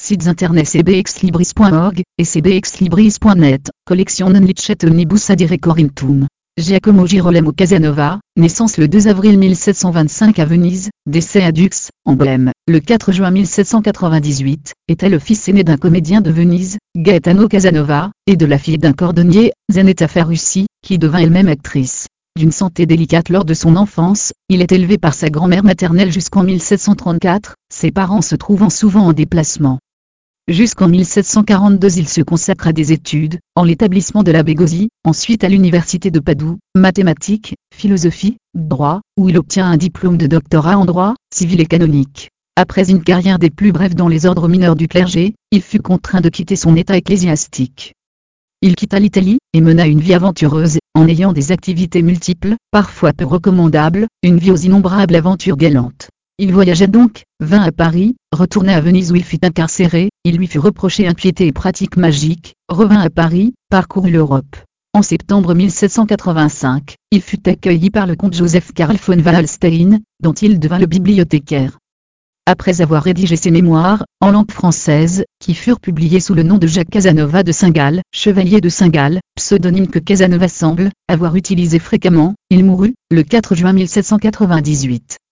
Sites internet cbexlibris.org et cbexlibris.net. Collection non licet omnibus adire Corinthum. Giacomo Girolamo Casanova, naissance le 2 avril 1725 à Venise, décès à Dux, Angoulême, le 4 juin 1798, était le fils aîné d'un comédien de Venise, Gaetano Casanova, et de la fille d'un cordonnier, Zanetta Ferrucci, qui devint elle-même actrice. D'une santé délicate lors de son enfance, il est élevé par sa grand-mère maternelle jusqu'en 1734, ses parents se trouvant souvent en déplacement. Jusqu'en 1742 il se consacre à des études, en l'établissement de la Bégosie, ensuite à l'université de Padoue, mathématiques, philosophie, droit, où il obtient un diplôme de doctorat en droit, civil et canonique. Après une carrière des plus brèves dans les ordres mineurs du clergé, il fut contraint de quitter son état ecclésiastique. Il quitta l'Italie, et mena une vie aventureuse, en ayant des activités multiples, parfois peu recommandables, une vie aux innombrables aventures galantes. Il voyagea donc, vint à Paris, retourna à Venise où il fut incarcéré, il lui fut reproché impiété et pratiques magiques, revint à Paris, parcourut l'Europe. En septembre 1785, il fut accueilli par le comte Joseph Karl von Wallstein, dont il devint le bibliothécaire. Après avoir rédigé ses mémoires, en langue française, qui furent publiés sous le nom de Jacques Casanova de Saint-Gall, chevalier de Saint-Gall, pseudonyme que Casanova semble avoir utilisé fréquemment, il mourut, le 4 juin 1798.